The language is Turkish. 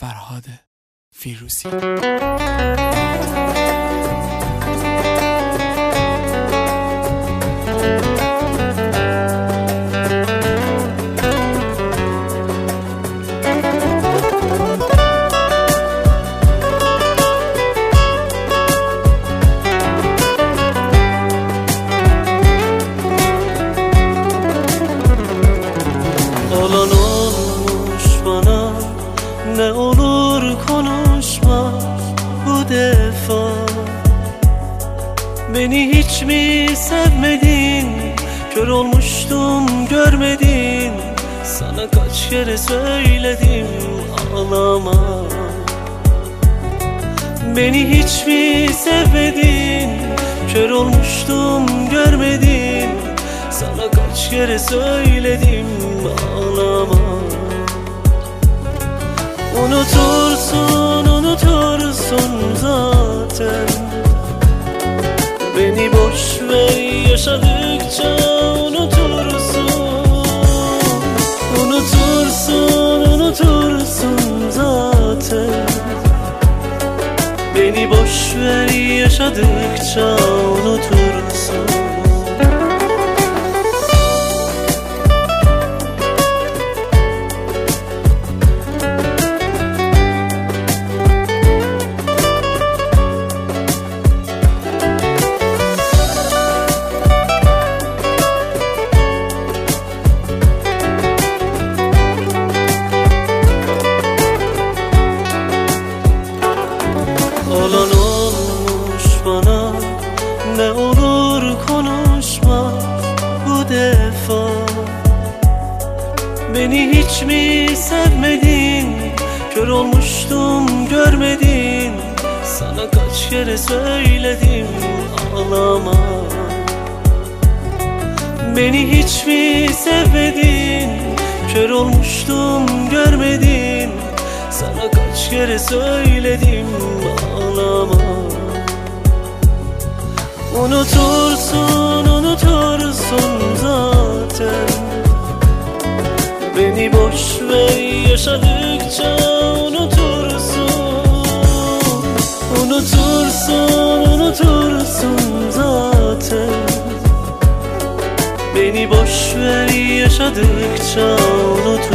فرهاد فیروزی. Olan olmuş bana, ne olur konuşma bu defa. Beni hiç mi sevmedin? Kör olmuştum görmedin. Sana kaç kere söyledim ağlama. Beni hiç mi sevmedin? Kör olmuştum görmedin. Sana kaç kere söyledim ağlama. Unutursun, unutursun zaten. Beni boş ver, yaşadıkça unutursun. Unutursun, unutursun zaten. Beni boş ver, yaşadıkça unutursun. Olan olmuş bana, ne olur konuşma bu defa. Beni hiç mi sevmedin? Kör olmuştum görmedin. Sana kaç kere söyledim ağlama. Beni hiç mi sevmedin? Kör olmuştum görmedin. Sana kaç kere söyledim ağlama. Unutursun, unutursun zaten. Beni boş ver, yaşadıkça unutursun. Unutursun, unutursun zaten. Beni boş ver, yaşadıkça unutursun.